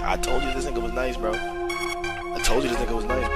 I told you this nigga was nice, bro. I told you this nigga was nice.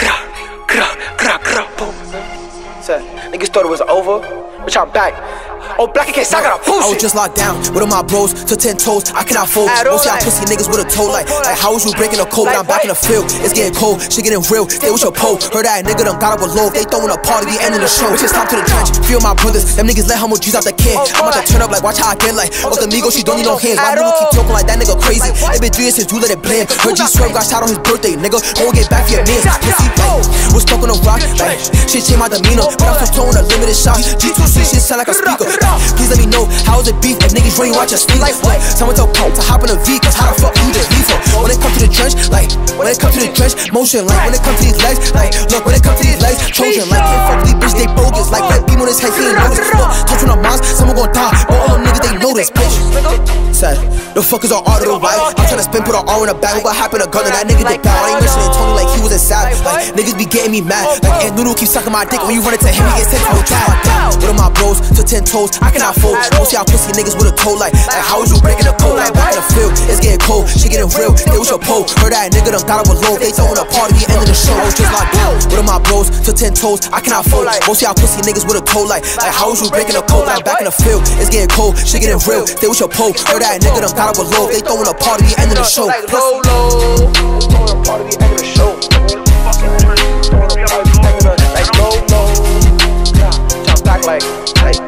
Said, niggas thought it was over, but I'm back. Oh, black can't suck out a pussy. I was just locked down with all my bros to 10 toes. I cannot fold. Most y'all pussy niggas with a toe like how was you breaking a code? But I'm back in the field. It's getting cold, shit getting real. Stay with your pole. Heard that nigga done got up with low. They throwing a party, the end of the show. It's just time to the trench. Feel my brothers. Them niggas let humble G's out the can. I'm about to turn up like watch how I get like. Off the Migos, she don't need no hands. My nigga keep talking like that nigga crazy. It been 3 years since you let it blend. Heard G Swerve got shot on his birthday, nigga. Go get back for your man. Pussy like was stuck on a rock like shit changed my demeanor. But I'm still throwing a limited shot. G2C shit sound like a speaker. Please let me know. How is it beef if niggas running watch us speak? Like someone tell Pump to hop in a V, cause how the fuck you just leave her? When it comes to the trench, like when it comes to the trench, motion like when it comes to these legs, like look when it comes to these legs, Trojan like can't fuck with these bitch, they bogus. Like red beam on his head, he ain't notice. Look, touch on the moms, someone gon' die. But all them niggas they know this bitch. Said, the fuck is our art of the right? I'm tryna spin, put our R in a bag. What happened to gun and that nigga get down? I ain't mentioning Tony like he was a sad. Like niggas be getting me mad. Like and Noodle keep sucking my dick when you run into him, he gets sent to a trap. With all my bros to 10 toes, I cannot fold. Most y'all pussy niggas with a toe like how was you breaking the code? Like back in the field, it's getting cold, shit getting real. Stay with your pole. Heard that nigga done got up with low. They throwing a party, the end of the show. I was just locked down with all my bros to 10 toes, I cannot fold. Most y'all pussy niggas with a toe like how was you breaking the code? Like back in the field, it's getting cold, shit getting real. Stay with your pole. Heard that nigga done got up with low. They throwing a party, the end of the show. Like Lolo, throwing a party, the end of the show. Like Lolo, jump back like.